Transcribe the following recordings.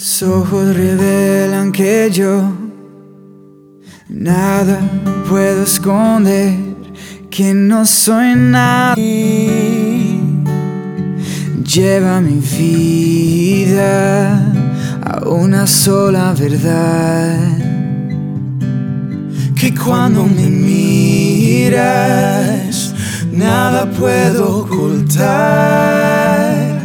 Tus ojos revelan que yo nada puedo esconder, que no soy nada. Lleva mi vida a una sola verdad, que cuando me miras nada puedo ocultar.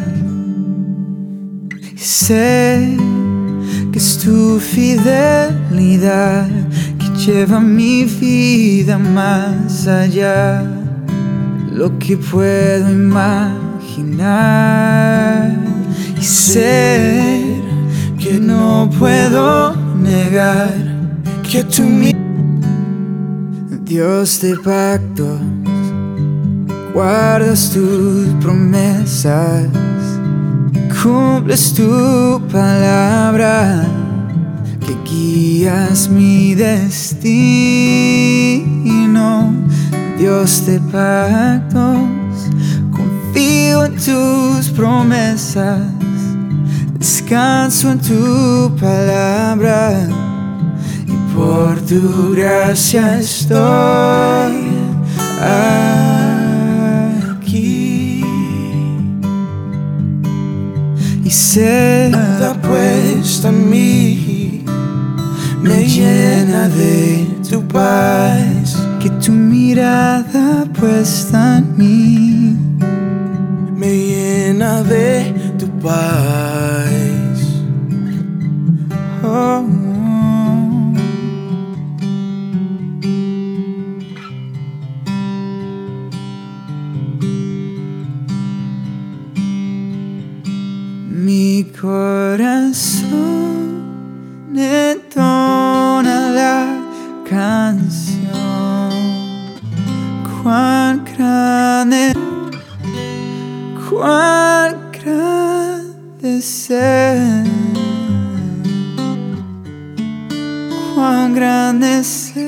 Y sé que es tu fidelidad que lleva mi vida más allá de lo que puedo imaginar. Y sé que no puedo negar que tú mi Dios de pactos, guardas tus promesas, cumples tu palabra, que guías mi destino. Dios de pactos, confío en tus promesas, descanso en tu palabra, y por tu gracia estoy aquí. Y sé nada puesta en mí me llena de tu paz, que tu mirada puesta en mí me llena de tu paz. Oh. Mi corazón entona la canción. Cuán grande es Él, cuán grande es Él.